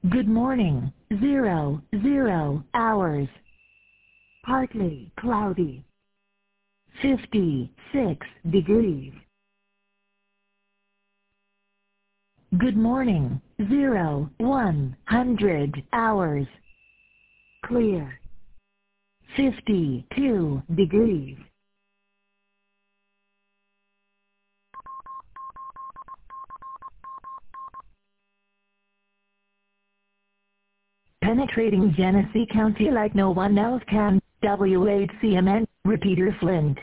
Good morning, 00 hours. Partly cloudy. 56 degrees. Good morning, 100 hours. Clear. 52 degrees. Penetrating Genesee County like no one else can. WHCMN, Repeater Flint.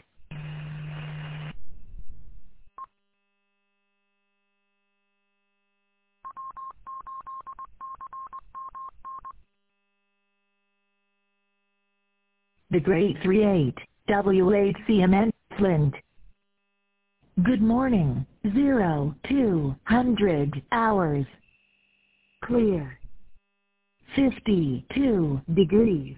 The Great 38, WHCMN, Flint. Good morning, 200 hours. Clear. 52 degrees.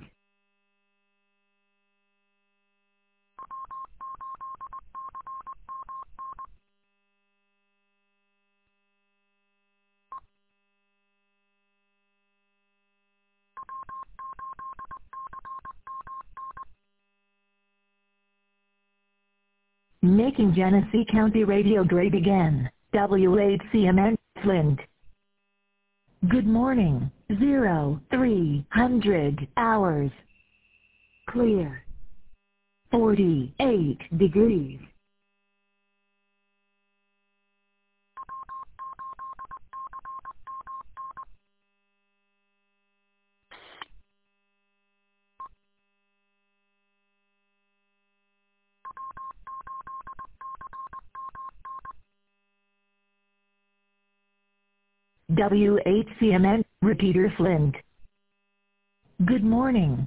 Making Genesee County radio great again. WHCMN, Flint. Good morning, 300 hours. Clear. 48 degrees. WHCMN, Repeater Flint. Good morning,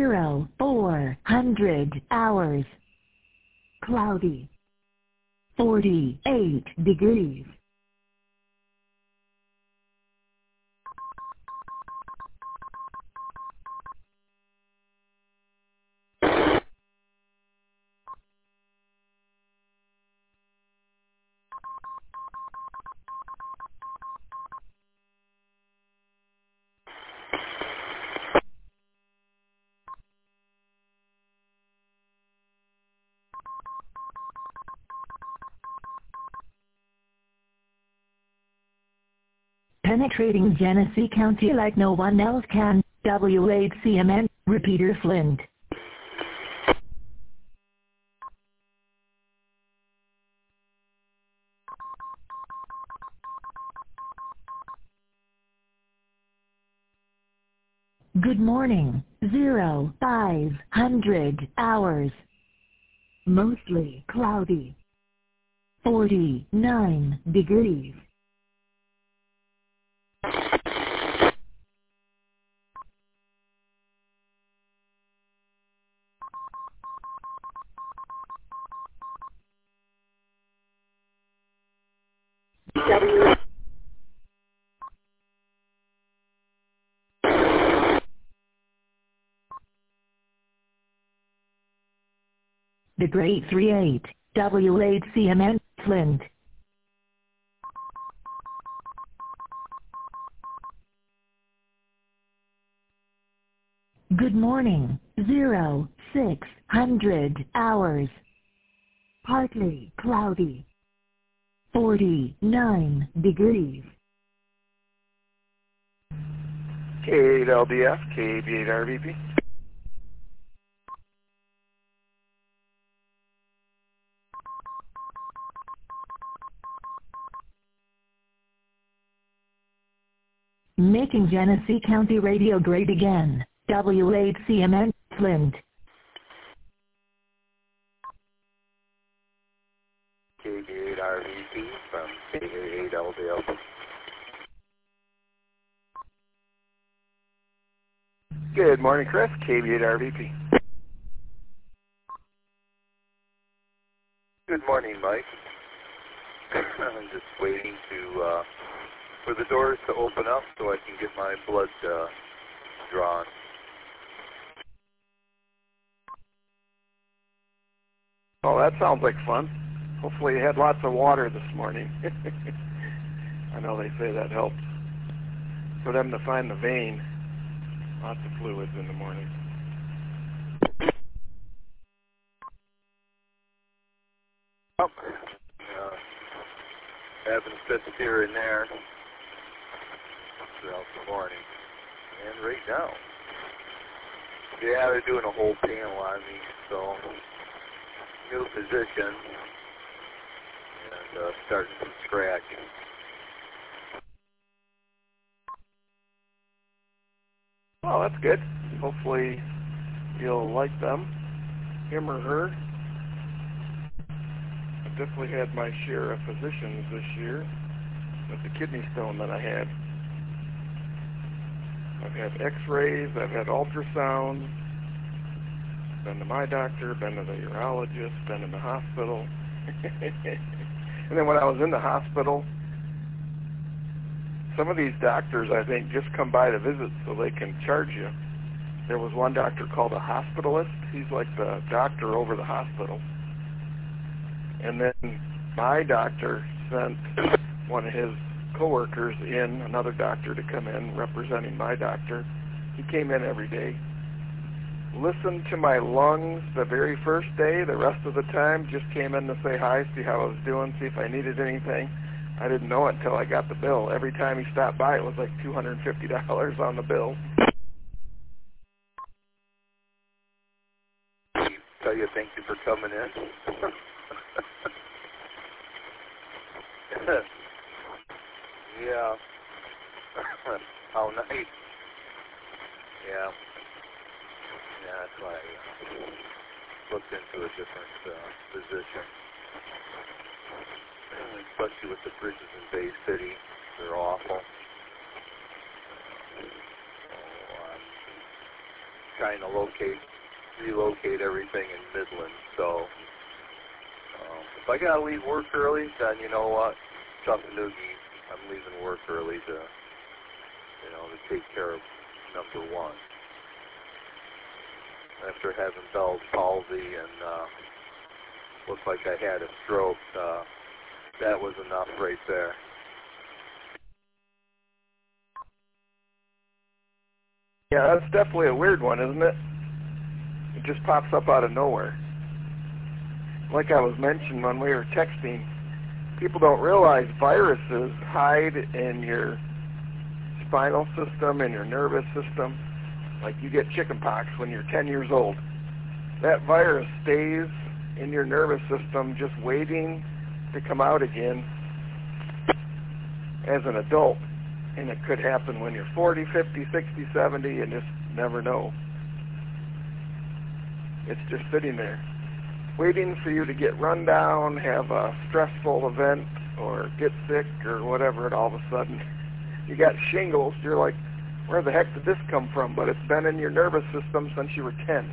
400 hours. Cloudy. 48 degrees. Penetrating Genesee County like no one else can. WHCMN, Repeater Flint. Good morning, 500 hours. Mostly cloudy. 49 degrees. The Great 38, WHCMN, Flint. Good morning, 600 hours. Partly cloudy. 49 degrees. K8LDF, K8RVP. Making Genesee County radio great again. WHCMN, Flint. K8RVP from K8LDF. Good morning, Chris. K8RVP. Good morning, Mike. I'm just waiting for the doors to open up so I can get my blood drawn. Oh, that sounds like fun. Hopefully you had lots of water this morning. I know they say that helps. for them to find the vein. Lots of fluids in the morning. Having fits here and there throughout the morning and right now. Yeah, they're doing a whole panel on me, so new position and starting from scratch. Well, that's good. Hopefully you'll like them, him or her. I've definitely had my share of physicians this year with the kidney stone that I had. I've had x-rays, I've had ultrasounds, been to my doctor, been to the urologist, been in the hospital. And then when I was in the hospital, some of these doctors, I think, just come by to visit so they can charge you. There was one doctor called a hospitalist. He's like the doctor over the hospital. And then my doctor sent one of his coworkers in, another doctor, to come in representing my doctor. He came in every day, listened to my lungs the very first day. The rest of the time just came in to say hi, see how I was doing, see if I needed anything. I didn't know it until I got the bill. Every time he stopped by, it was like $250 on the bill. Tell you thank you for coming in. Yeah. How nice. Yeah. Yeah, that's why I looked into a different position. Especially with the bridges in Bay City. They're awful. So I'm trying to relocate everything in Midland. So if I gotta leave work early, then you know what? Chattanooga, I'm leaving work early to take care of number one. After having Bell's palsy and looked like I had a stroke, that was enough right there. Yeah, that's definitely a weird one, isn't it? It just pops up out of nowhere. Like I was mentioning when we were texting, people don't realize viruses hide in your spinal system and your nervous system. Like you get chickenpox when you're 10 years old. That virus stays in your nervous system just waiting to come out again as an adult. And it could happen when you're 40, 50, 60, 70, and just never know. It's just sitting there, waiting for you to get run down, have a stressful event, or get sick, or whatever, and all of a sudden you got shingles. You're like, where the heck did this come from? But it's been in your nervous system since you were 10.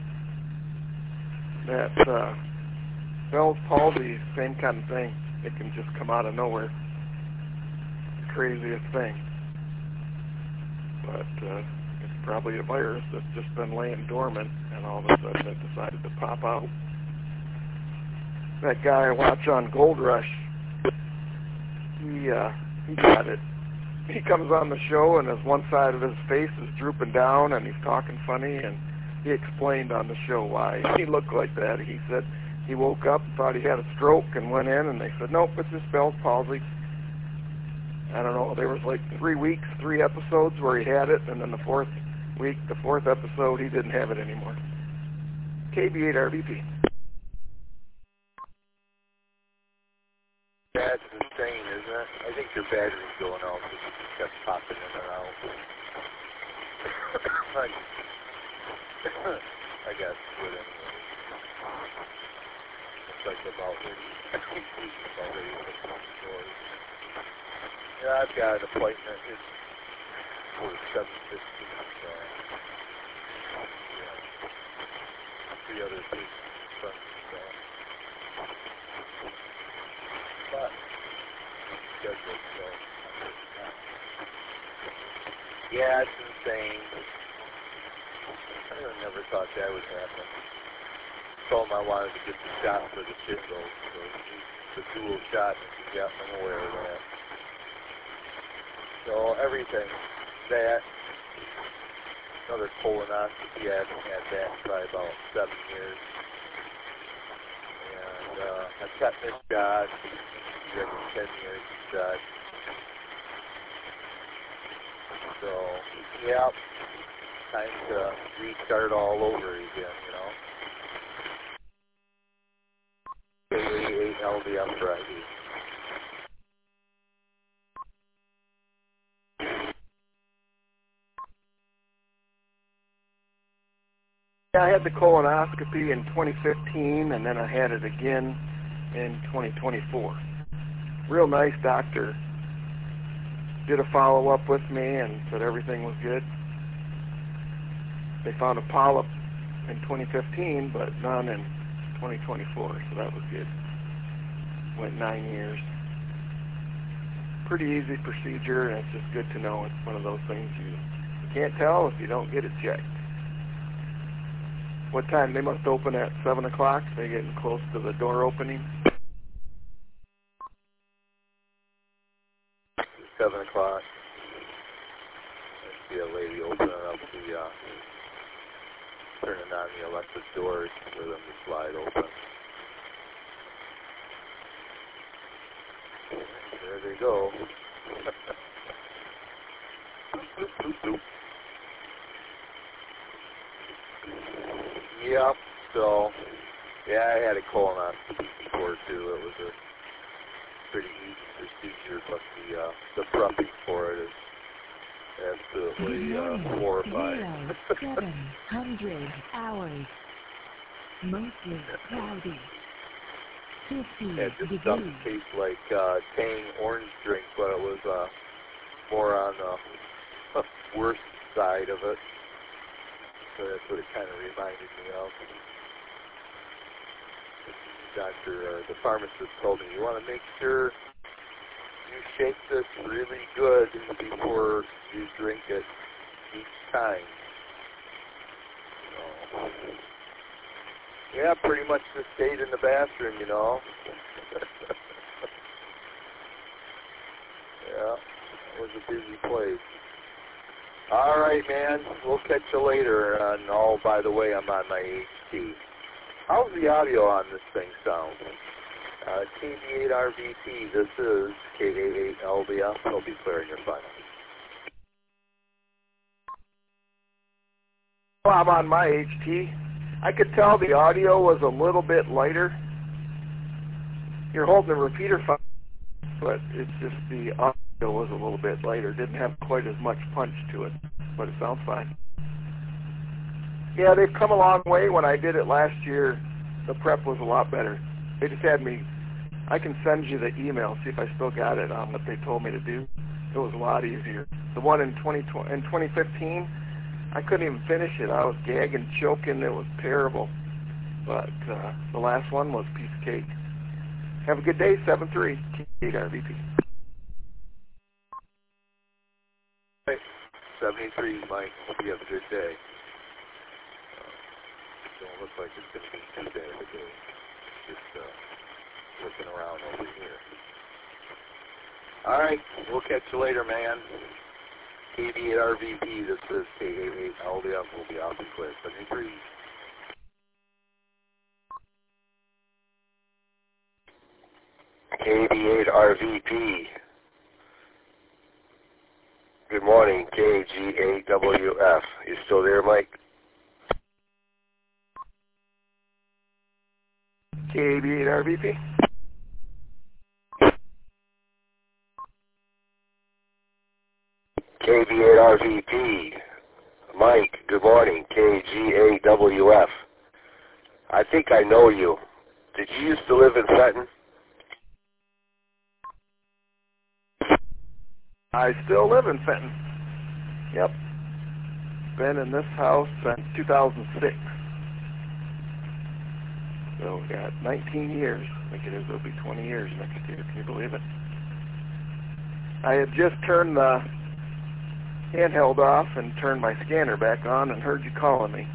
That Bell's palsy, same kind of thing. It can just come out of nowhere. The craziest thing. But it's probably a virus that's just been laying dormant, and all of a sudden it decided to pop out. That guy I watch on Gold Rush, he got it. He comes on the show and his one side of his face is drooping down and he's talking funny, and he explained on the show why he looked like that. He said he woke up and thought he had a stroke and went in and they said, nope, it's just Bell's palsy. I don't know, there was like 3 weeks, 3 episodes where he had it, and then the fourth episode, he didn't have it anymore. KB8RVP. That's insane, isn't it? I think your battery's going out because you just kept popping in and out. I got to do it anyway. It's like about ready to open the doors. Yeah, I've got an appointment. It's for 7:15. So, yeah. 3 other things. But scheduled, so yeah, it's insane. I never thought that would happen. Told him I wanted to get the shot for the shingles, so the dual shot, and he got me aware of that. So everything that. Another colonoscopy. I haven't had that in probably about 7 years. And a tetanus shot. Every 10 years shot. So, yeah, time to restart all over again, you know. K88 LVF Friday. Yeah, I had the colonoscopy in 2015, and then I had it again in 2024. Real nice doctor. Did a follow-up with me and said everything was good. They found a polyp in 2015, but none in 2024, so that was good. Went 9 years. Pretty easy procedure, and it's just good to know it's one of those things you can't tell if you don't get it checked. What time? They must open at 7 o'clock. They're getting close to the door opening. 7 o'clock. I see a lady opening up the, turning on the electric doors for them to slide open. There they go. Yep, so, yeah, I had a colonoscopy before, too. It was a pretty easy procedure, but the prepping for it is absolutely horrifying. 700 hours. Mostly cloudy. 50 It just degrees. something tastes like Tang orange drink, but it was more on the worst side of it. So that's what it kind of reminded me of. The pharmacist told me, you want to make sure you shake this really good before you drink it each time. So, yeah, pretty much just stayed in the bathroom, you know. Yeah, it was a busy place. All right, man. We'll catch you later. And by the way, I'm on my HT. How's the audio on this thing sound? KB8RVP, this is K88LVF. It'll be clear in your final. Well, I'm on my HT. I could tell the audio was a little bit lighter. You're holding the repeater file, but it's just the audio was a little bit lighter. Didn't have quite as much punch to it, but it sounds fine. Yeah, they've come a long way. When I did it last year, the prep was a lot better. They just had me, I can send you the email, see if I still got it on what they told me to do. It was a lot easier. The one in 2015, I couldn't even finish it. I was gagging, choking. It was terrible. But the last one was a piece of cake. Have a good day, 7-3, K8RVP. 73, Mike. Hope you have a good day. Don't look like it's going to be too bad of a day. Just looking around over here. All right, we'll catch you later, man. KB8RVP, this is K88LVF. We'll be out and clear. 73. KB8RVP. Good morning, KG8WF. You still there, Mike? KB8RVP. KB8RVP. Mike, good morning, KG8WF. I think I know you. Did you used to live in Fenton? I still live in Fenton. Yep. Been in this house since 2006. So we got 19 years. I think it is. It'll be 20 years next year. Can you believe it? I had just turned the handheld off and turned my scanner back on and heard you calling me.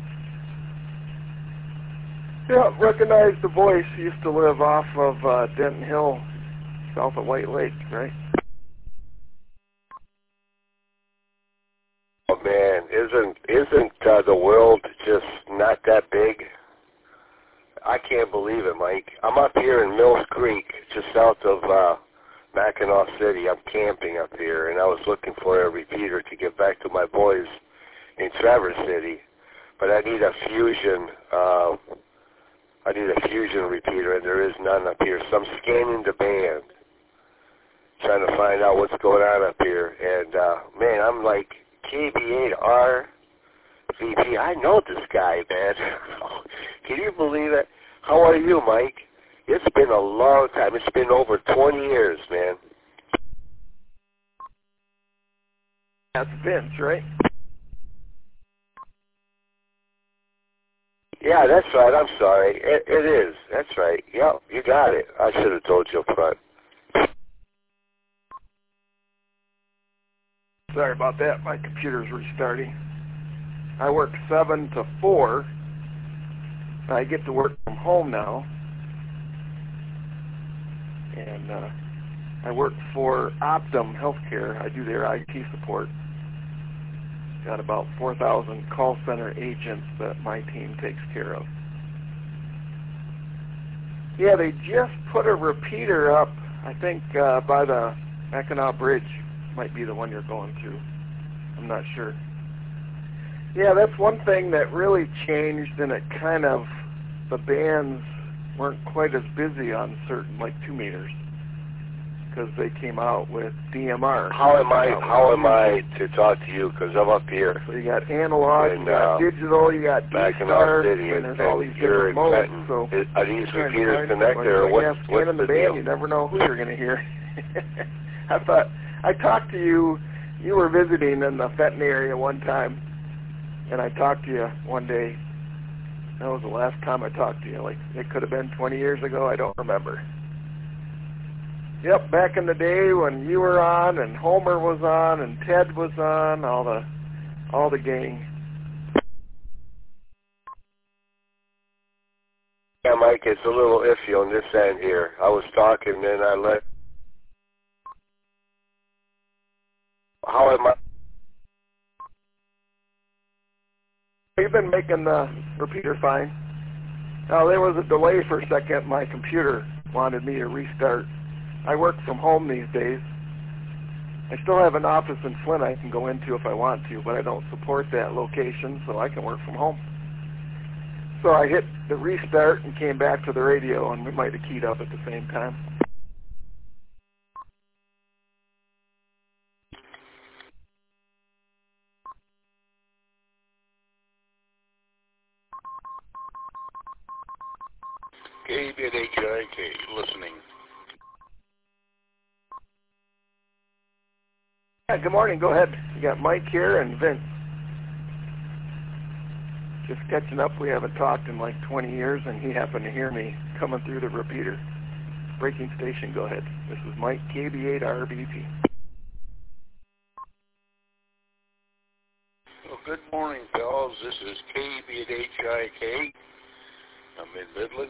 Yeah, recognized the voice. Used to live off of Denton Hill, south of White Lake, right? Oh man, isn't the world just not that big? I can't believe it, Mike. I'm up here in Mills Creek, just south of Mackinac City. I'm camping up here, and I was looking for a repeater to get back to my boys in Traverse City, but I need a fusion. I need a fusion repeater, and there is none up here. So I'm scanning the band, trying to find out what's going on up here. And man, I'm like KB8R VP. I know this guy, man. Can you believe it? How are you, Mike? It's been a long time. It's been over 20 years, man. That's Vince, right? Yeah, that's right. I'm sorry. It is. That's right. Yep, you got it. I should have told you up front. Sorry about that. My computer's restarting. I work 7 to 4. I get to work from home now. And I work for Optum Healthcare. I do their IT support. Got about 4,000 call center agents that my team takes care of. Yeah, they just put a repeater up, I think, by the Mackinac Bridge. Might be the one you're going to. I'm not sure. Yeah, that's one thing that really changed, and it kind of, the bands weren't quite as busy on certain, like 2 meters, because they came out with DMR. How am I to talk to you? Because I'm up here. So you got analog, you got digital, you got D-Star, and there's all these different modes. So are these repeaters connected, or what's the deal? You never know who you're going to hear. I talked to you. You were visiting in the Fenton area one time, and I talked to you one day. That was the last time I talked to you. Like, it could have been 20 years ago. I don't remember. Yep, back in the day when you were on, and Homer was on, and Ted was on, all the gang. Yeah, Mike, it's a little iffy on this end here. I was talking, then I let. How am I? You've been making the repeater fine. Now, there was a delay for a second. My computer wanted me to restart. I work from home these days. I still have an office in Flint I can go into if I want to, but I don't support that location, so I can work from home. So I hit the restart and came back to the radio, and we might have keyed up at the same time. KBHIK, listening. Yeah, good morning. Go ahead. You got Mike here and Vince. Just catching up. We haven't talked in like 20 years, and he happened to hear me coming through the repeater. Breaking station, go ahead. This is Mike, KB8RBP. Well, good morning, fellas. This is KB8HIK. I'm in Midland.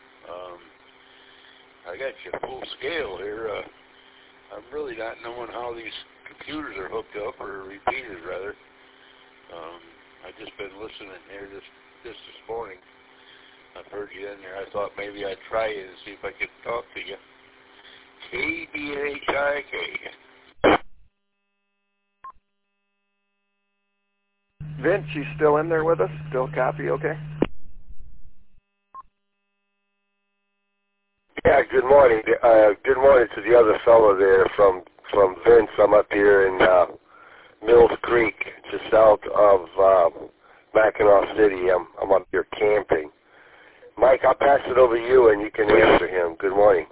I got you full scale here. I'm really not knowing how these computers are hooked up, or repeaters rather. I've just been listening here this morning. I've heard you in there. I thought maybe I'd try it and see if I could talk to you. KBHIK. Vince, you still in there with us? Still copy okay? Yeah, good morning. Good morning to the other fellow there from Vince. I'm up here in Mills Creek, just south of Mackinac City. I'm up here camping. Mike, I'll pass it over to you, and you can answer him. Good morning.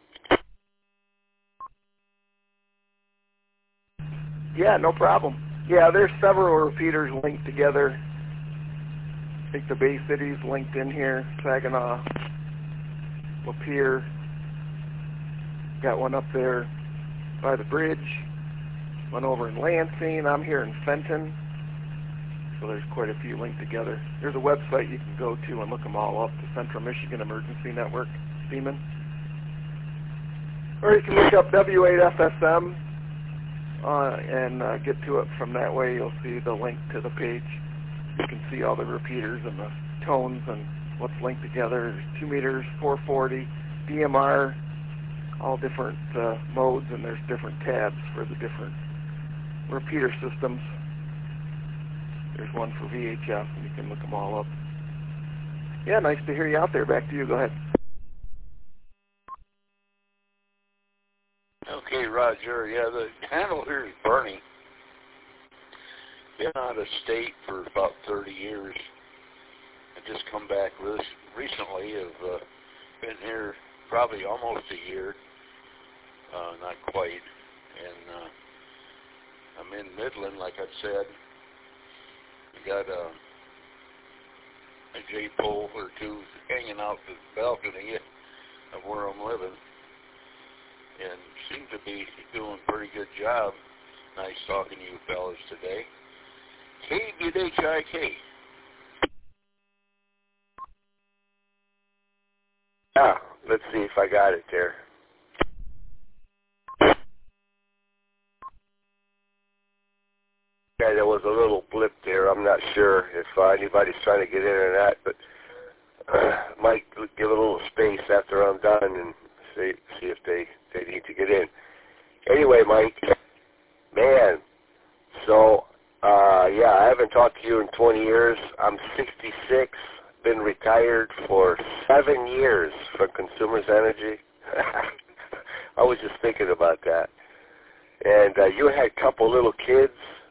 Yeah, no problem. Yeah, there's several repeaters linked together. I think the Bay City's linked in here. Saginaw, Lapeer. Got one up there by the bridge. One over in Lansing. I'm here in Fenton. So there's quite a few linked together. There's a website you can go to and look them all up, the Central Michigan Emergency Network, Seaman. Or you can look up W8FSM and get to it from that way. You'll see the link to the page. You can see all the repeaters and the tones and what's linked together. There's 2 meters, 440, DMR, all different modes, and there's different tabs for the different repeater systems. There's one for VHF, and you can look them all up. Yeah, nice to hear you out there. Back to you. Go ahead. Okay, Roger. Yeah, the handle here is Bernie. Been out of state for about 30 years. I just come back recently. I've been here probably almost a year, not quite. And I'm in Midland, like I said. I got a J-pole or two hanging out the balcony of where I'm living, and seem to be doing a pretty good job. Nice talking to you fellas today. KBHIK. Yeah, let's see if I got it there. Okay, there was a little blip there. I'm not sure if anybody's trying to get in or not, but might give a little space after I'm done and see if they need to get in. Anyway, Mike, man, so, yeah, I haven't talked to you in 20 years. I'm 66, been retired for 7 years from Consumers Energy. I was just thinking about that. And you had a couple little kids.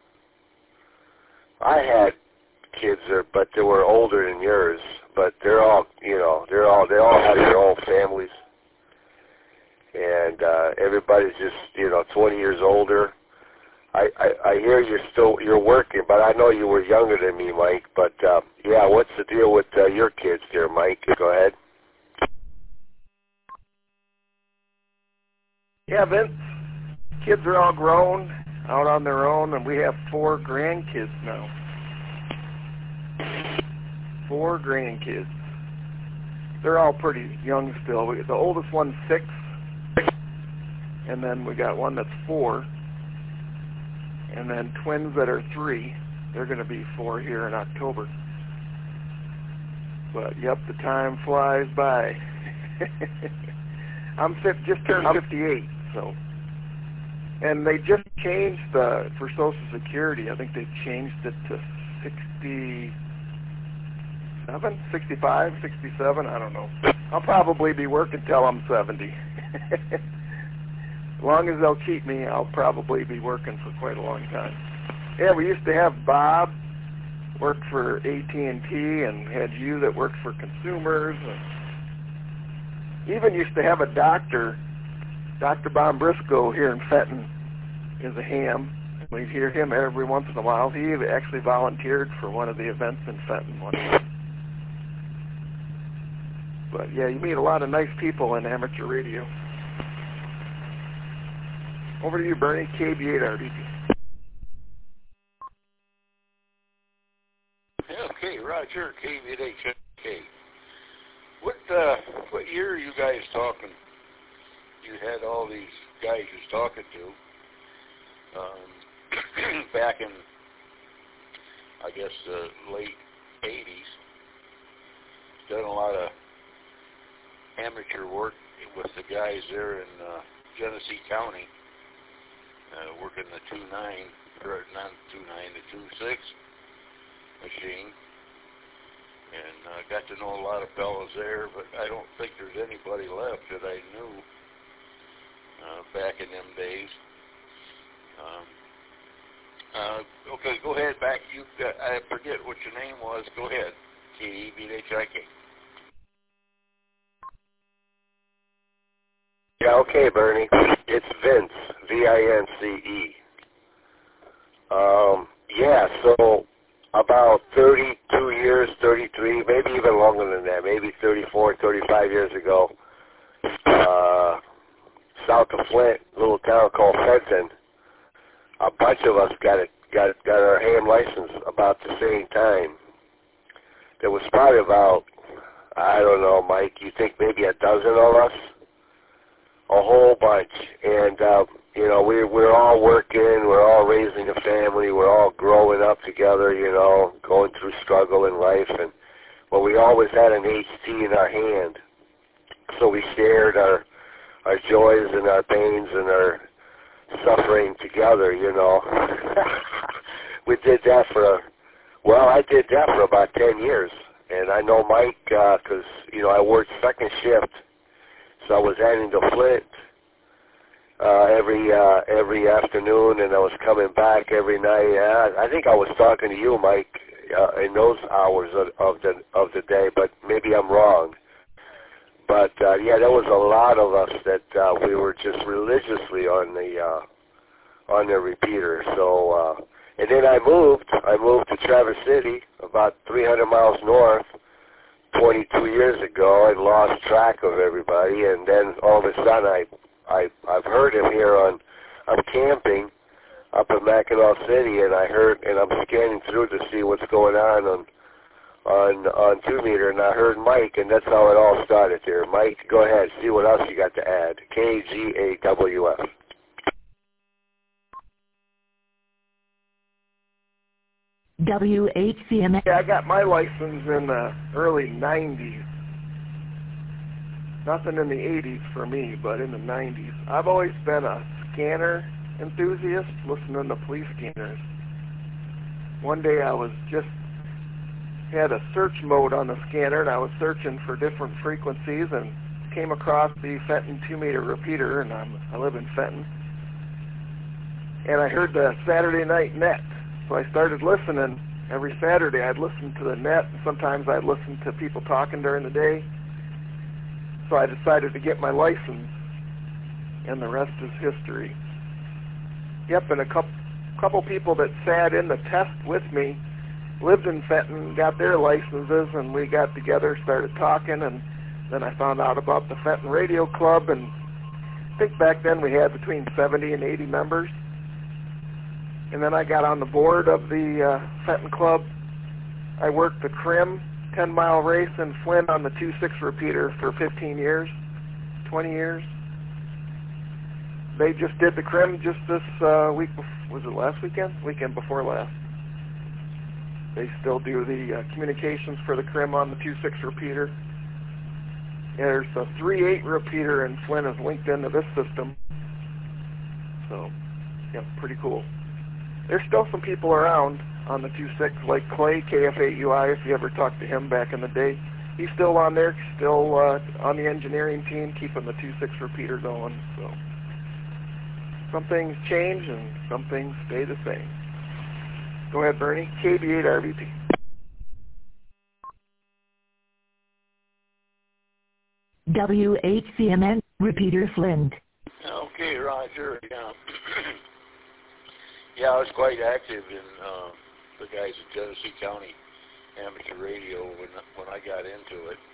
I had kids, but they were older than yours. But they're all, you know, they all have their own families, and everybody's just, you know, 20 years older. I hear you're working, but I know you were younger than me, Mike. But yeah, what's the deal with your kids there, Mike? Go ahead. Yeah, Vince. Kids are all grown, out on their own, and we have 4 grandkids now. 4 grandkids. They're all pretty young still. The oldest one's 6, and then we got one that's 4, and then twins that are 3. They're going to be 4 here in October. But, yep, the time flies by. I'm just turned 58, so. And they just changed for Social Security. I think they changed it to 65, 67. I don't know. I'll probably be working till I'm 70. As long as they'll keep me, I'll probably be working for quite a long time. Yeah, we used to have Bob work for AT&T and had you that worked for Consumers. And even used to have a doctor, Dr. Bob Briscoe here in Fenton, is a ham. We'd hear him every once in a while. He actually volunteered for one of the events in Fenton one time. But yeah, you meet a lot of nice people in amateur radio. Over to you, Bernie, KB8RDP. Okay, Roger, KB8HK. What year are you guys talking? You had all these guys you was talking to back in, I guess, the late 80s. Done a lot of amateur work with the guys there in Genesee County, working the 2.9, or not 2.9, the 2.6 machine. And got to know a lot of fellows there, but I don't think there's anybody left that I knew back in them days. Okay, go ahead, back. I forget what your name was. Go ahead. KBHIK. Yeah, okay, Bernie. It's Vince, V-I-N-C-E. Yeah, so about 32 years, 33, maybe even longer than that, maybe 34, 35 years ago, south of Flint, a little town called Fenton, a bunch of us got our ham license about the same time. There was probably about, I don't know, Mike, you think maybe a dozen of us? A whole bunch. And you know, we're all working, we're all raising a family, we're all growing up together, you know, going through struggle in life, and well, we always had an HT in our hand, so we shared our joys and our pains and our suffering together, you know. We did that I did that for about 10 years, and I know Mike, because, you know, I worked second shift, so I was heading to Flint every afternoon, and I was coming back every night. I think I was talking to you, Mike, in those hours of the day, but maybe I'm wrong. But yeah, there was a lot of us that we were just religiously on the repeater. So, and then I moved to Traverse City, about 300 miles north, 22 years ago, and lost track of everybody. And then all of a sudden, I've heard him here I'm camping up in Mackinac City, and I'm scanning through to see what's going on 2 Meter, and I heard Mike, and that's how it all started there. Mike, go ahead, see what else you got to add. KGAWF. WHCMN. Yeah, I got my license in the early 90s. Nothing in the 80s for me, but in the 90s. I've always been a scanner enthusiast, listening to police scanners. One day I had a search mode on the scanner, and I was searching for different frequencies and came across the Fenton 2 Meter repeater, and I live in Fenton. And I heard the Saturday night net, so I started listening. Every Saturday I'd listen to the net, and sometimes I'd listen to people talking during the day. So I decided to get my license, and the rest is history. Yep, and a couple people that sat in the test with me lived in Fenton, got their licenses, and we got together, started talking, and then I found out about the Fenton Radio Club, and I think back then we had between 70 and 80 members. And then I got on the board of the Fenton Club. I worked the CRIM 10-mile race in Flint on the 2.6 repeater for 15 years, 20 years. They just did the CRIM just this week, was it last weekend? Weekend before last. They still do the communications for the CRIM on the 2.6 repeater. There's a 3.8 repeater in Flint is linked into this system. So, yeah, pretty cool. There's still some people around on the 2.6, like Clay, KF8UI, if you ever talked to him back in the day. He's still on there, still on the engineering team, keeping the 2.6 repeater going. So some things change and some things stay the same. Go ahead, Bernie. KB8RVP. WHCMN, repeater Flint. Okay, Roger. Yeah, I was quite active in the guys at Genesee County Amateur Radio when I got into it.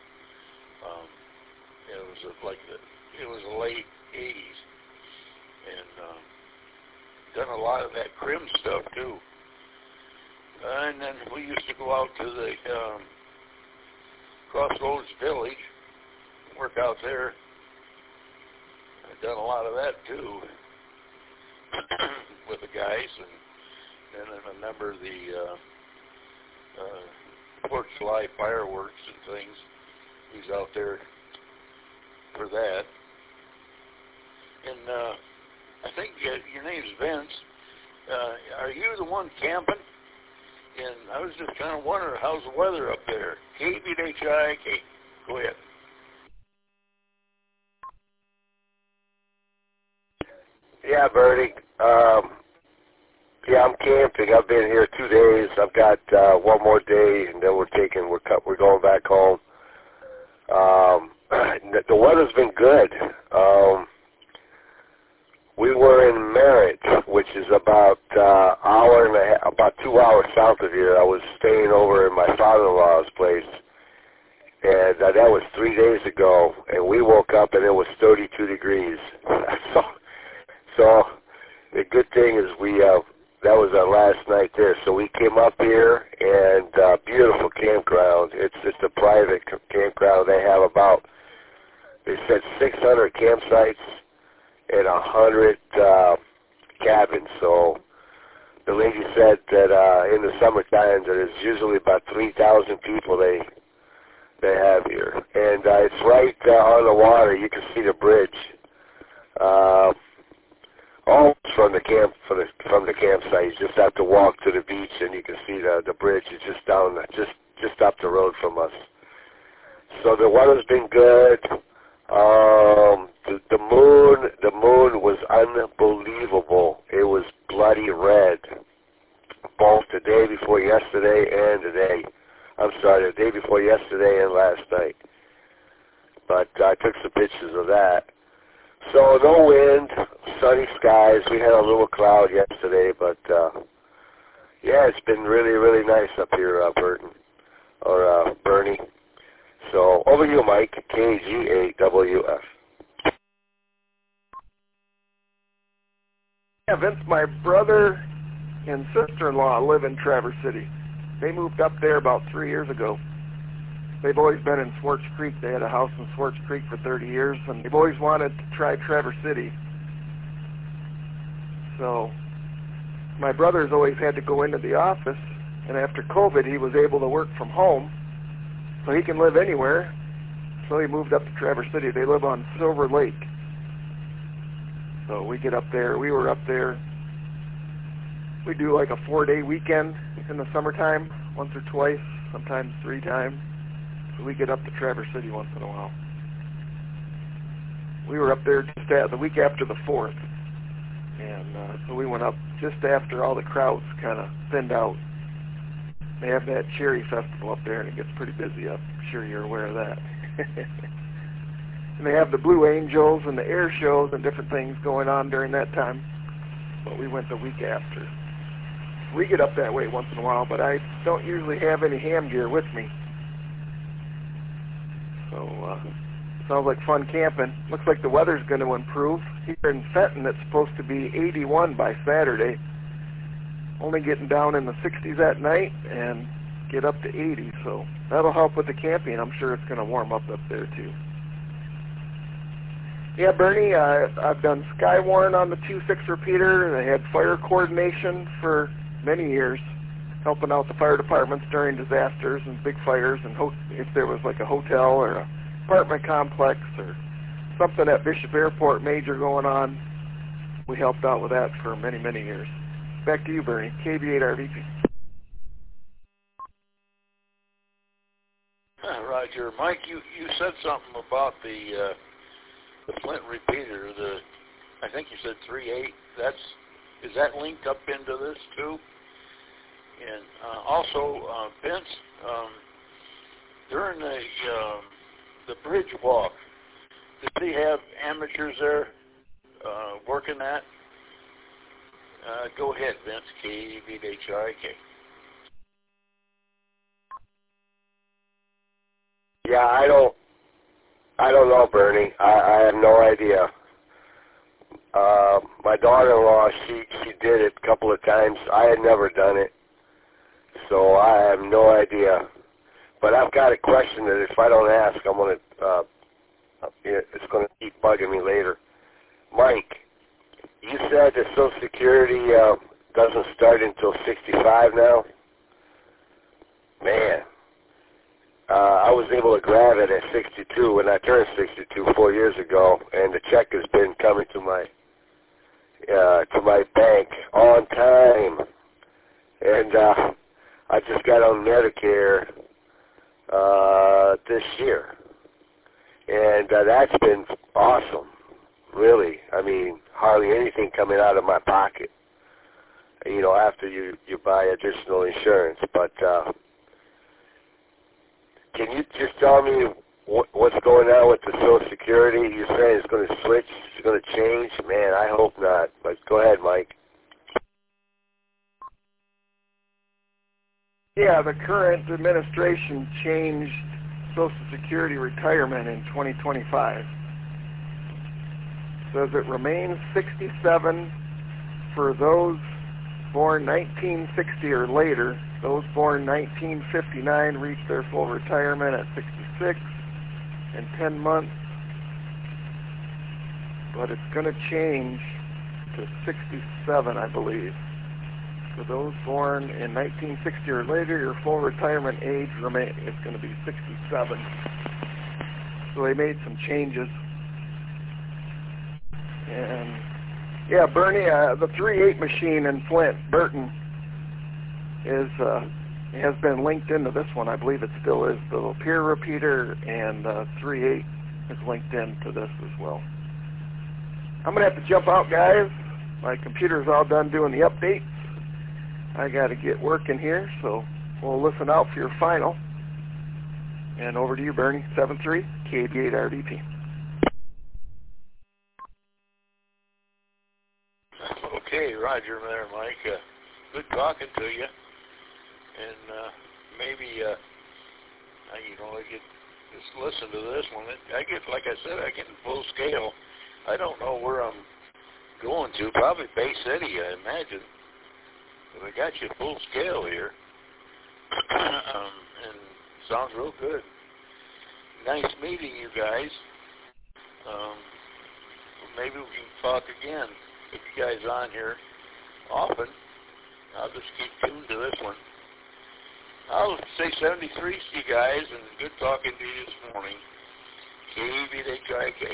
It was the late 80s, and done a lot of that CRIM stuff too. And then we used to go out to the Crossroads Village, work out there. I've done a lot of that too with the guys, and then I remember the 4th of July fireworks and things. He's out there for that. And I think your name's Vince. Are you the one camping? And I was just kind of wondering, how's the weather up there? KBHI, go ahead. Yeah, Bernie. Yeah, I'm camping. I've been here 2 days. I've got one more day, and then we're going back home. The weather's been good. We were in Merritt, which is about hour and a half, about 2 hours south of here. I was staying over in my father-in-law's place, and that was 3 days ago. And we woke up and it was 32 degrees. So the good thing is that was our last night there. So we came up here, and beautiful campground. It's a private campground. They have they said 600 campsites. and 100 cabins. So the lady said that in the summertime that it's usually about 3,000 people they have here, and it's right on the water. You can see the bridge, almost from the campsite. You just have to walk to the beach, and you can see the bridge is just down, just up the road from us. So the weather's been good. The moon was unbelievable. It was bloody red, both the day before yesterday and today. I'm sorry, the day before yesterday and last night. But I took some pictures of that. So no wind, sunny skies. We had a little cloud yesterday, but yeah, it's been really, really nice up here, Bernie. So over to you, Mike, KGAWF. Yeah, Vince, my brother and sister-in-law live in Traverse City. They moved up there about 3 years ago. They've always been in Swartz Creek. They had a house in Swartz Creek for 30 years, and they've always wanted to try Traverse City. So my brother's always had to go into the office, and after COVID, he was able to work from home, so he can live anywhere. So he moved up to Traverse City. They live on Silver Lake. So we get up there. We were up there. We do like a 4-day weekend in the summertime, once or twice, sometimes 3 times. So we get up to Traverse City once in a while. We were up there just the week after the 4th. And so we went up just after all the crowds kind of thinned out. They have that cherry festival up there, and it gets pretty busy up. I'm sure you're aware of that. And they have the Blue Angels and the air shows and different things going on during that time. But we went the week after. We get up that way once in a while, but I don't usually have any ham gear with me. So, sounds like fun camping. Looks like the weather's going to improve. Here in Fenton, it's supposed to be 81 by Saturday. Only getting down in the 60s at night and get up to 80. So that'll help with the camping. I'm sure it's going to warm up there, too. Yeah, Bernie, I've done Skywarn on the 2.6 repeater, and I had fire coordination for many years, helping out the fire departments during disasters and big fires, and if there was like a hotel or an apartment complex or something at Bishop Airport major going on, we helped out with that for many, many years. Back to you, Bernie, KB8RVP. Roger. Mike, you said something about the Flint repeater, I think you said 3.8. Is that linked up into this too? And also, Vince, during the bridge walk, did they have amateurs there working that? Go ahead, Vince. KBHRIK. Yeah, I don't know, Bernie. I have no idea. My daughter-in-law, she did it a couple of times. I had never done it, so I have no idea. But I've got a question that if I don't ask, I'm gonna it's gonna keep bugging me later. Mike, you said that Social Security doesn't start until 65 now. Man. I was able to grab it at 62 when I turned 62 4 years ago, and the check has been coming to my bank on time. And I just got on Medicare this year, and that's been awesome. Really, I mean, hardly anything coming out of my pocket. You know, after you buy additional insurance, but. Can you just tell me what's going on with the Social Security? You're saying it's going to switch, it's going to change? Man, I hope not. But go ahead, Mike. Yeah, the current administration changed Social Security retirement in 2025. Says it remains 67 for those born 1960 or later. Those born 1959 reach their full retirement at 66 and 10 months. but it's going to change to 67, I believe. For those born in 1960 or later, your full retirement age is going to be 67. So they made some changes. And yeah, Bernie, the 3.8 machine in Flint, Burton, has been linked into this one. I believe it still is. The Lapeer repeater and 3.8 is linked into this as well. I'm going to have to jump out, guys. My computer's all done doing the updates. I got to get working here, so we'll listen out for your final. And over to you, Bernie, 7-3, KB8RDP. Okay, Roger there, Mike. Good talking to you. And maybe, I get just listen to this one. I get, like I said, I get in full scale. I don't know where I'm going to. Probably Bay City, I imagine. But I got you full scale here. And sounds real good. Nice meeting you guys. Maybe we can talk again. Put you guys on here often. I'll just keep tuned to this one. I'll say 73 to you guys, and good talking to you this morning. KB8RDP.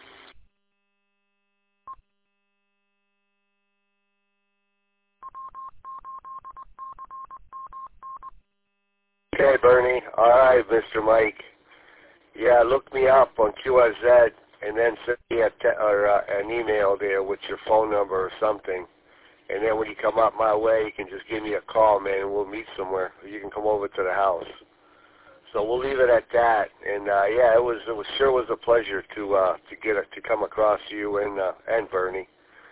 Okay, Bernie. All right, Mr. Mike. Yeah, look me up on QRZ and then send me an email there with your phone number or something. And then when you come up my way, you can just give me a call, man, and we'll meet somewhere. You can come over to the house. So we'll leave it at that. And yeah, it sure was a pleasure to come across you and Bernie.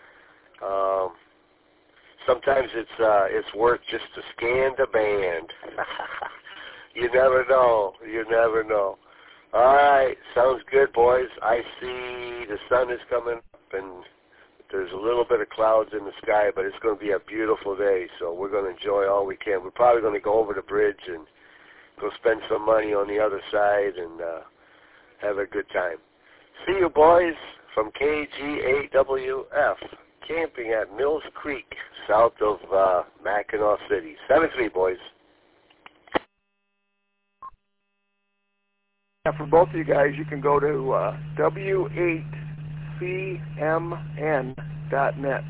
Sometimes it's worth just to scan the band. You never know. You never know. All right, sounds good, boys. I see the sun is coming up, and there's a little bit of clouds in the sky, but it's going to be a beautiful day, so we're going to enjoy all we can. We're probably going to go over the bridge and go spend some money on the other side and have a good time. See you, boys, from KG8WF, camping at Mills Creek, south of Mackinac City. 7-3, boys. Yeah, for both of you guys, you can go to W8CMN.net.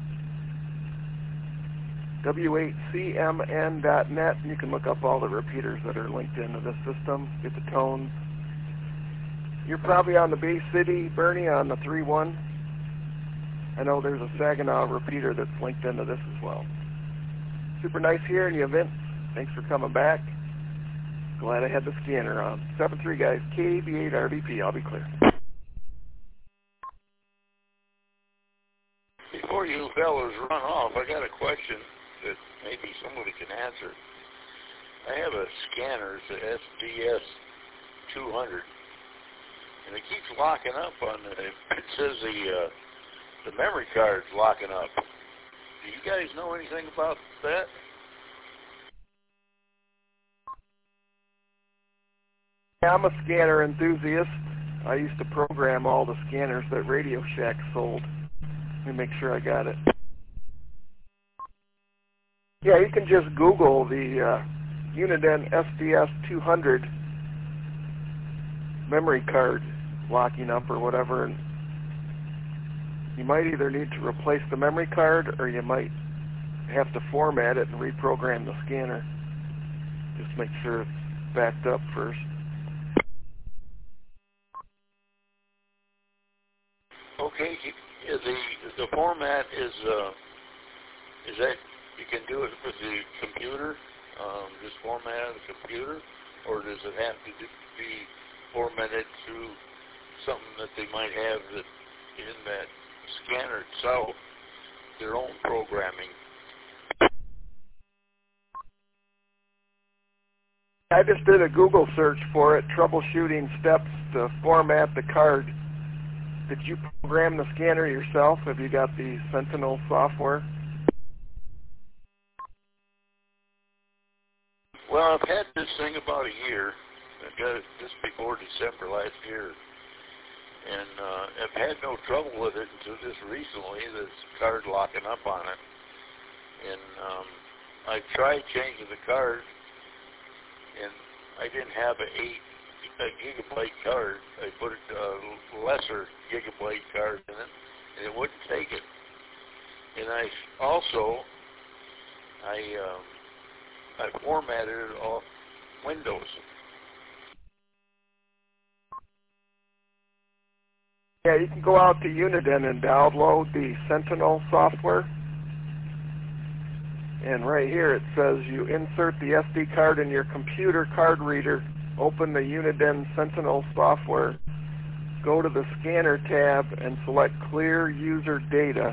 W8CMN.net, and you can look up all the repeaters that are linked into this system, get the tones. You're probably on the Bay City, Bernie, on the 3.1. I know there's a Saginaw repeater that's linked into this as well. Super nice hearing you, Vince. Thanks for coming back. Glad I had the scanner on. 7-3, guys. KB8RDP. I'll be clear. Before you fellas run off, I got a question that maybe somebody can answer. I have a scanner, it's a SDS 200, and it keeps locking up on it. It says the memory card's locking up. Do you guys know anything about that? Yeah, I'm a scanner enthusiast. I used to program all the scanners that Radio Shack sold. Let me make sure I got it. Yeah, you can just Google the Uniden SDS 200 memory card locking up or whatever, and you might either need to replace the memory card or you might have to format it and reprogram the scanner. Just make sure it's backed up first. Okay, the format is that you can do it with the computer, just format the computer, or does it have to be formatted through something that they might have that in that scanner itself, their own programming? I just did a Google search for it, troubleshooting steps to format the card. Did you program the scanner yourself? Have you got the Sentinel software? Well, I've had this thing about a year. I got it just before December last year. And I've had no trouble with it until just recently. This card locking up on it. And I tried changing the card, and I didn't have a gigabyte card. I put a lesser gigabyte card in it, and it wouldn't take it. And I formatted it off Windows. Yeah, you can go out to Uniden and download the Sentinel software. And right here it says you insert the SD card in your computer card reader, open the Uniden Sentinel software, go to the Scanner tab and select Clear User Data.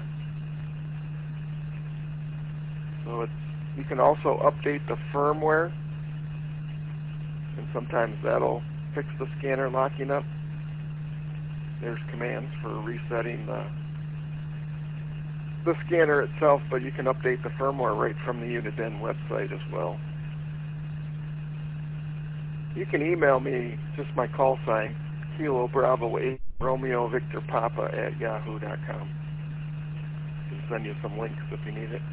So you can also update the firmware, and sometimes that'll fix the scanner locking up. There's commands for resetting the scanner itself, but you can update the firmware right from the Uniden website as well. You can email me, just my call sign, Kilo Bravo 8 Romeo Victor Papa at yahoo.com. I can send you some links if you need it.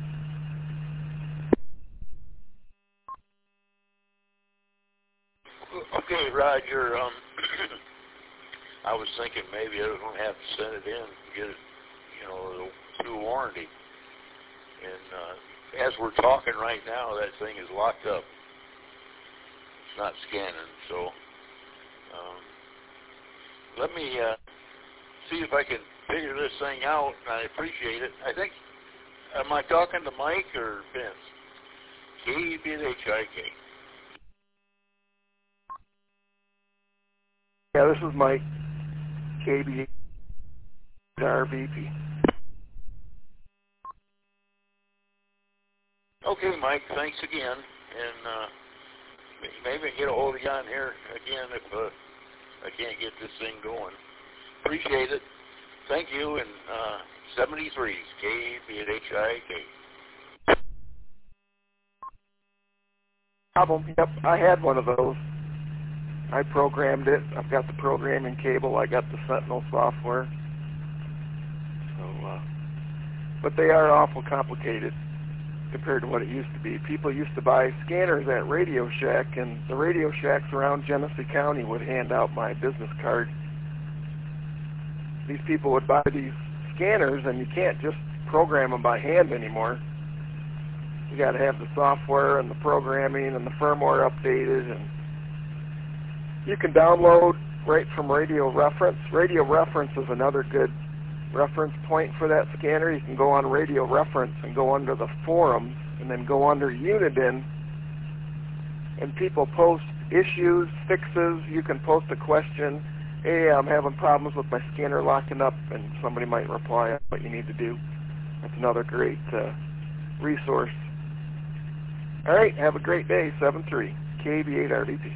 Okay, Roger. I was thinking maybe I was going to have to send it in and get it, through warranty. And as we're talking right now, that thing is locked up. It's not scanning. So let me see if I can figure this thing out, and I appreciate it. I think, am I talking to Mike or Vince? KBHIK. Yeah, this is Mike, KB RVP. Okay, Mike, thanks again. And maybe I can get a hold of you on here again if I can't get this thing going. Appreciate it. Thank you. And 73's KBHIK. Problem. Yep, I had one of those. I programmed it. I've got the programming cable. I got the Sentinel software. So, but they are awful complicated compared to what it used to be. People used to buy scanners at Radio Shack, and the Radio Shacks around Genesee County would hand out my business card. These people would buy these scanners, and you can't just program them by hand anymore. You got to have the software and the programming and the firmware updated, and you can download right from Radio Reference. Radio Reference is another good reference point for that scanner. You can go on Radio Reference and go under the forums and then go under Uniden, and people post issues, fixes. You can post a question, hey, I'm having problems with my scanner locking up, and somebody might reply on what you need to do. That's another great resource. All right, have a great day, 7-3, KB8RDP.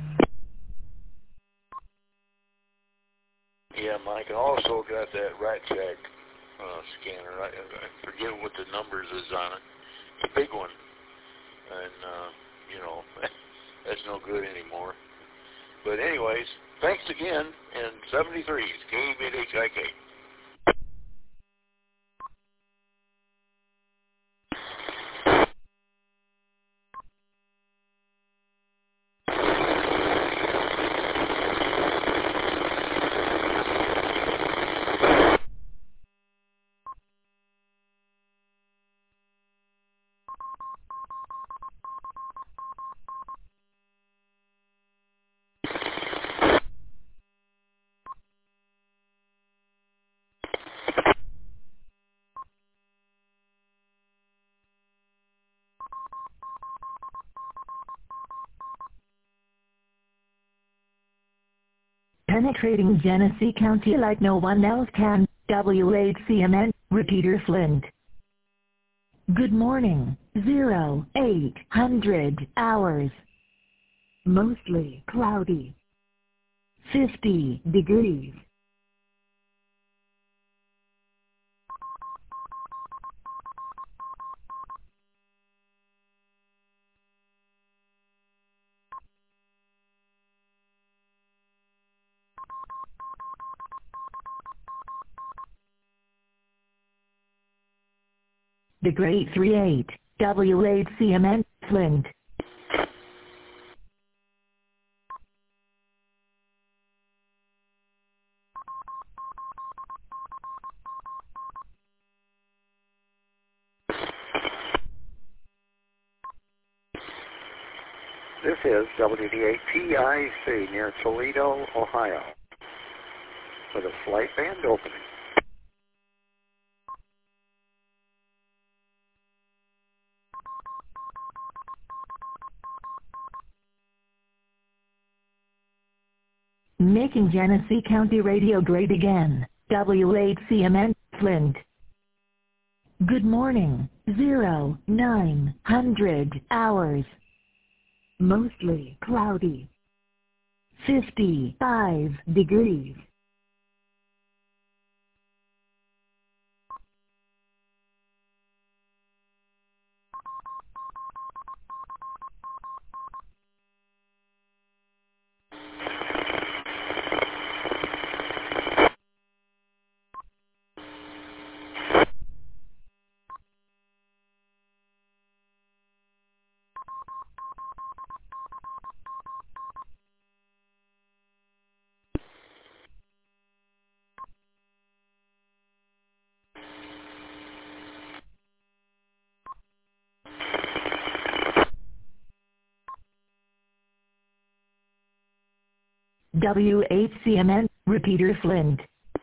Yeah, Mike, I also got that Rat Shack scanner. I forget what the numbers is on it. It's a big one. And, that's no good anymore. But anyways, thanks again, and 73's KBHIK. Penetrating Genesee County like no one else can, WHCMN, Repeater Flint. Good morning, 0800 hours. Mostly cloudy. 50 degrees. The Great 38, WHCMN, Flint. This is WDATIC near Toledo, Ohio, with a slight band opening. Making Genesee County Radio great again, WHCMN, Flint. Good morning, 0900 hours. Mostly cloudy. 55 degrees. WHCMN, Repeater Flint.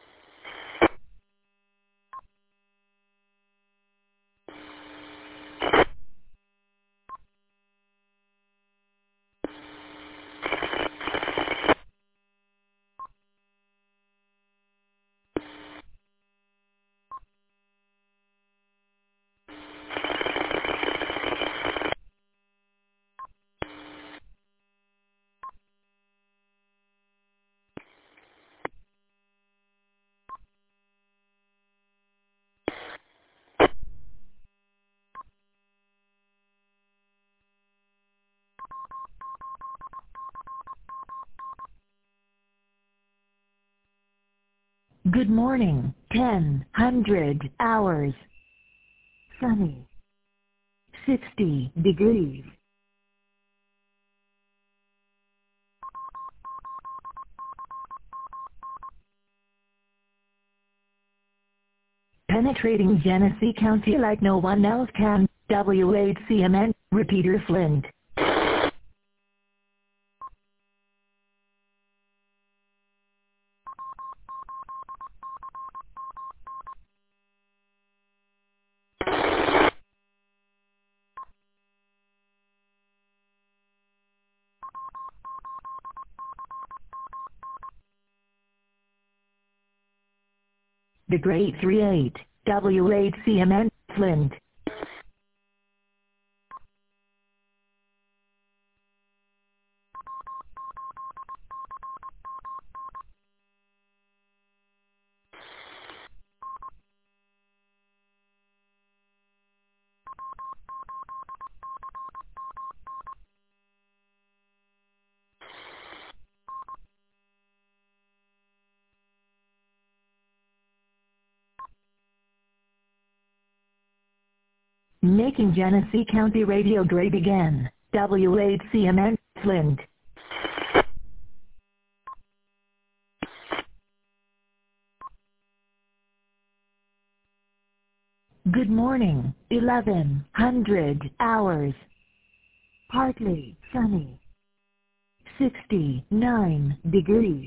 Good morning, 1000 hours. Sunny. 60 degrees. Penetrating Genesee County like no one else can, WHCMN, Repeater Flint. The Great 38, WHCMN, Flint. Making Genesee County Radio great again, WHCMN, Flint. Good morning, 1100 hours. Partly sunny. 69 degrees.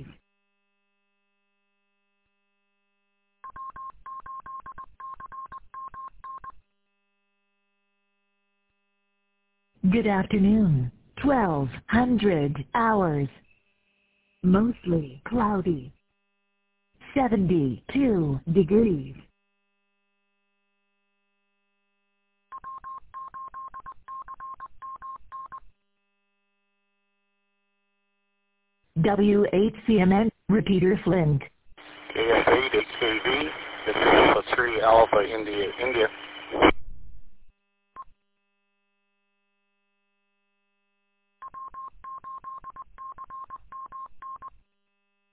Good afternoon, 1200 hours. Mostly cloudy. 72 degrees. WHCMN, Repeater Flint. KS8 HKV, the 3 Alpha India.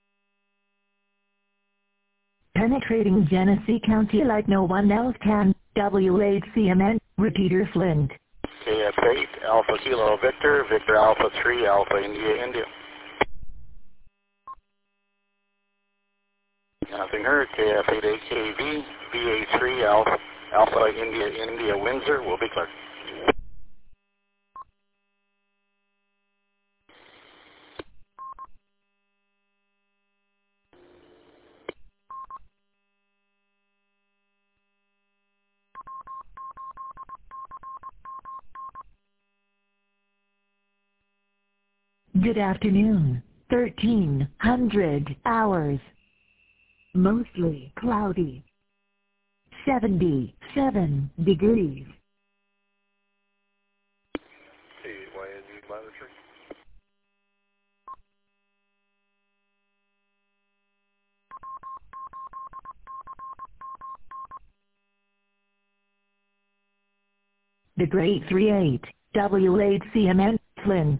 Penetrating Genesee County like no one else can, WHCMN, repeater Flint. KF8 Alpha Kilo Victor, Victor Alpha 3 Alpha India India. Nothing heard. KF8 AKV, VA3 Alpha Alpha India India Windsor will be clear. Good afternoon. 1300 hours. Mostly cloudy. 77 degrees. KYND monitoring. The Great 38, WHCMN, Flint.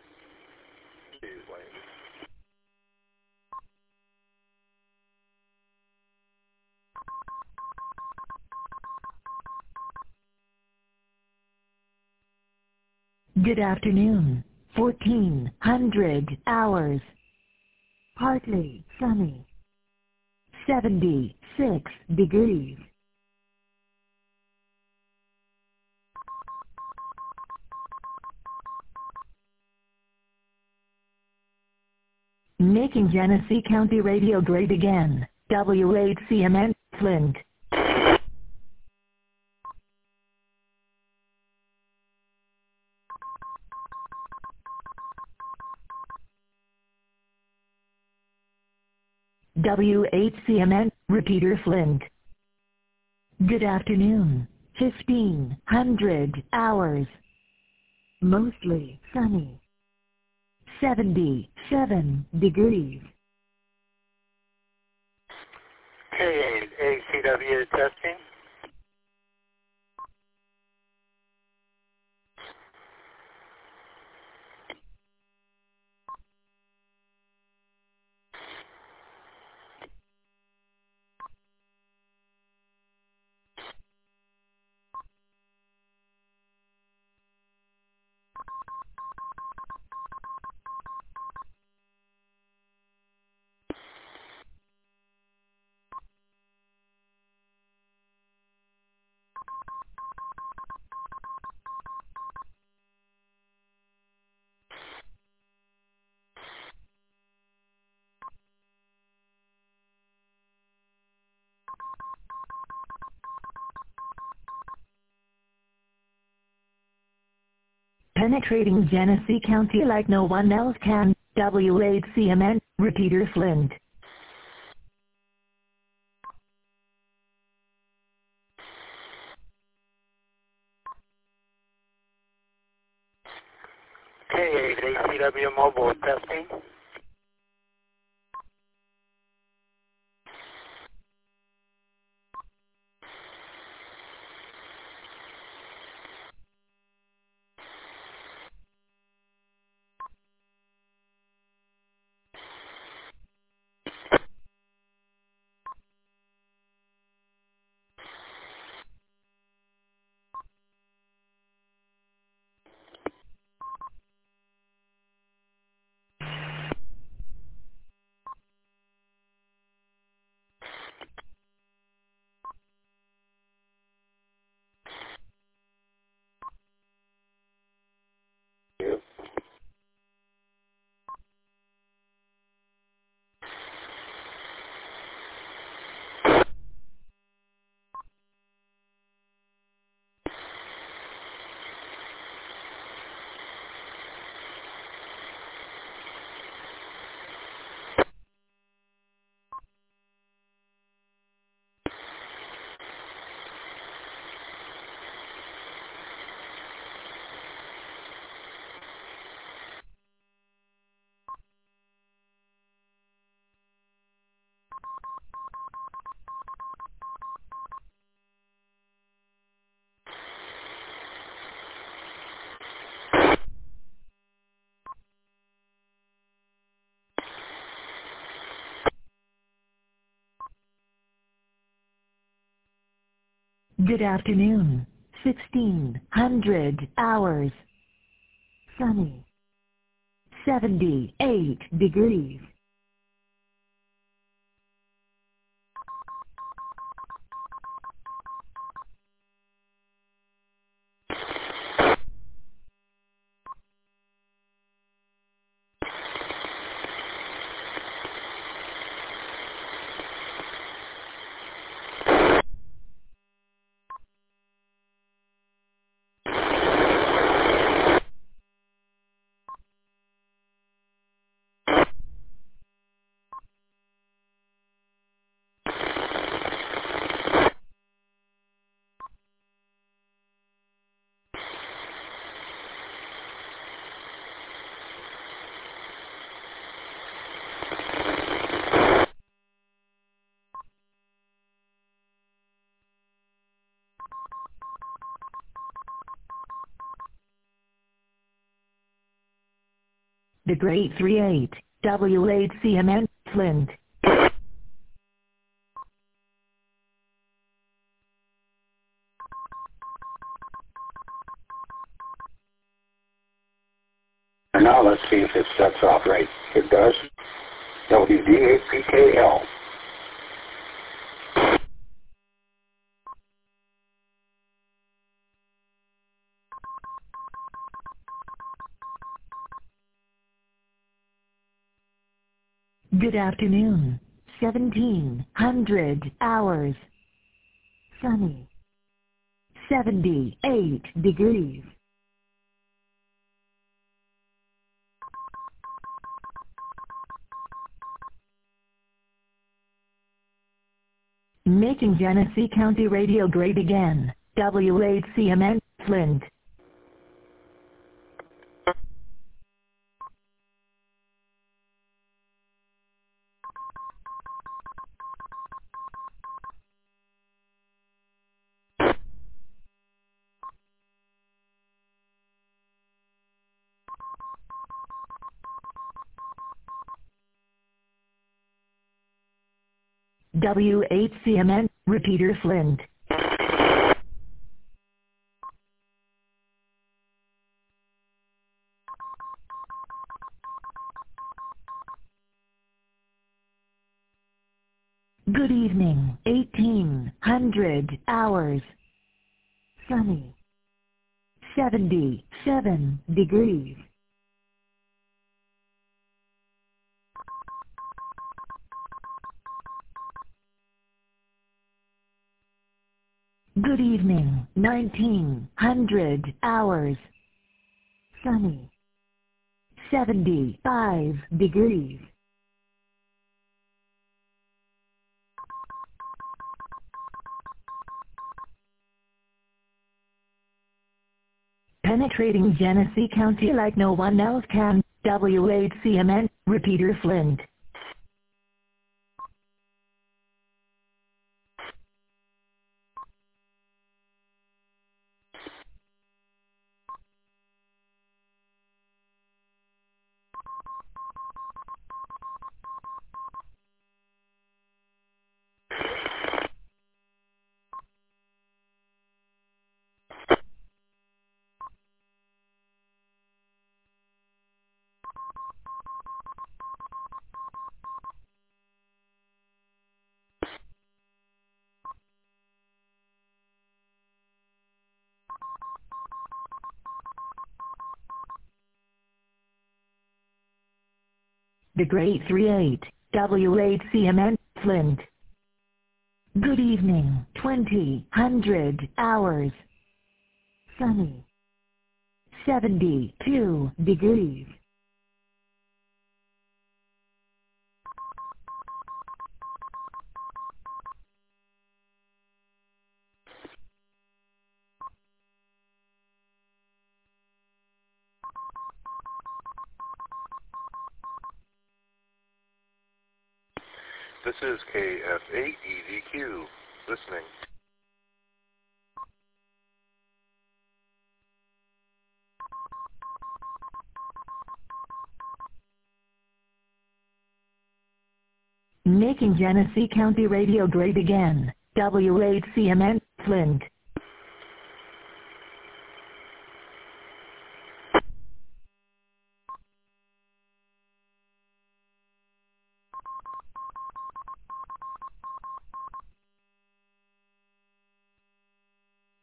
Good afternoon. 1400 hours. Partly sunny. 76 degrees. Making Genesee County Radio great again. WHCMN, Flint. WHCMN, repeater Flint. Good afternoon. 1500 hours. Mostly sunny. 77 degrees. K8 ACW testing. Penetrating Genesee County like no one else can. WHCMN, repeater Flint. K8 ACW mobile testing. Good afternoon. 1600 hours. Sunny. 78 degrees. The Great 38, W8CMN, Flint. Now let's see if it sets off right. It does. WD8PKL. Good afternoon. 1700 hours. Sunny. 78 degrees. Making Genesee County Radio great again. W8CMN, Flint. W8CMN, Repeater Flint. Good evening. 1800 hours. Sunny. 77 degrees. Good evening. 1900 hours. Sunny. 75 degrees. Penetrating Genesee County like no one else can. W8CMN, Repeater Flint. The Great 38, W8CMN, Flint. Good evening. 2000 hours. Sunny. 72 degrees. This is KF8EDQ. Listening. Making Genesee County Radio great again. W8CMN, Flint.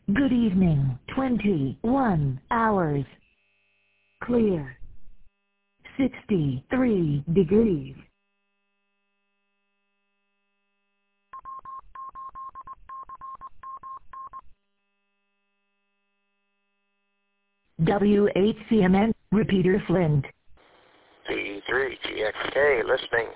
Good evening, 21 hours. Clear. 63 degrees. WHCMN, Repeater Flint. P3GXK, listening.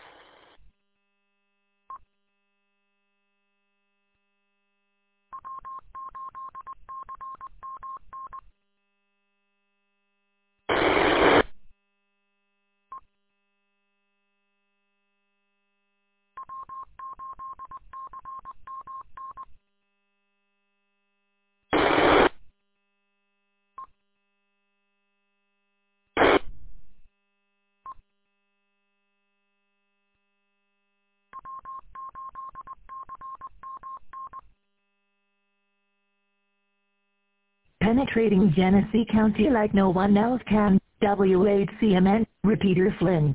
Penetrating Genesee County like no one else can. WHCMN, Repeater Flint.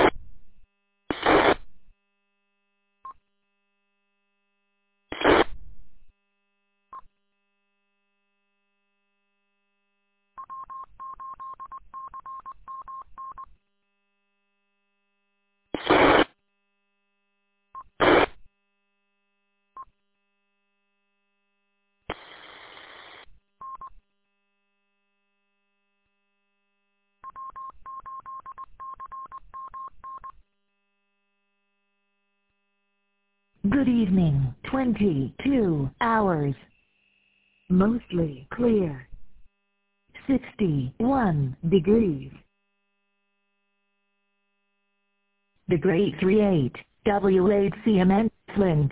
Good evening, 22 hours. Mostly clear. 61 degrees. The Great 38, WHCMN, Flint.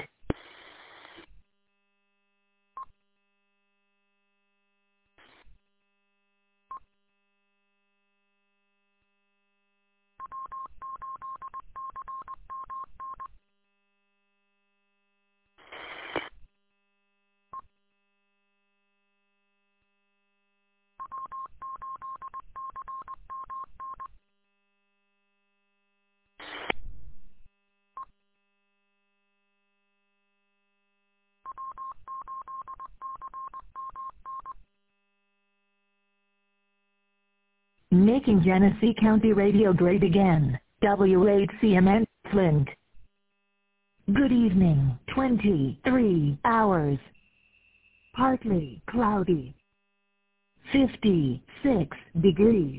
Making Genesee County radio great again. WHCMN, Flint. Good evening, 23 hours. Partly cloudy. 56 degrees.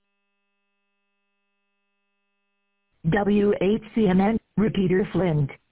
WHCMN, Repeater Flint.